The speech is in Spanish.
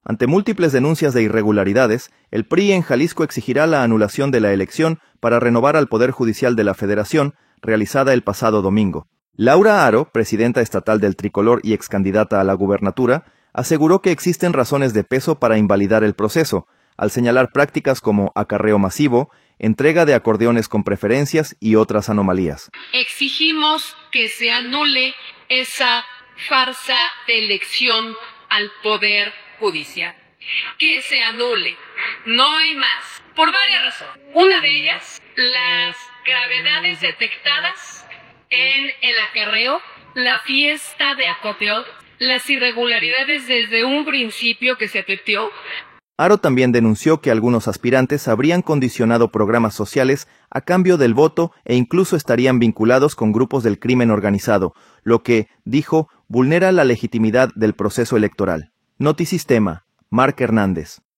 Ante múltiples denuncias de irregularidades, el PRI en Jalisco exigirá la anulación de la elección para renovar al Poder Judicial de la Federación, realizada el pasado domingo. Laura Aro, presidenta estatal del Tricolor y excandidata a la gubernatura, aseguró que existen razones de peso para invalidar el proceso, al señalar prácticas como acarreo masivo, entrega de acordeones con preferencias y otras anomalías. Exigimos que se anule esa farsa de elección al Poder Judicial. Que se anule. No hay más. Por varias razones. Una de ellas, las gravedades detectadas en el acarreo, la fiesta de acopio, las irregularidades desde un principio que se advirtió. Aro también denunció que algunos aspirantes habrían condicionado programas sociales a cambio del voto e incluso estarían vinculados con grupos del crimen organizado, lo que, dijo, vulnera la legitimidad del proceso electoral. Notisistema, Marc Hernández.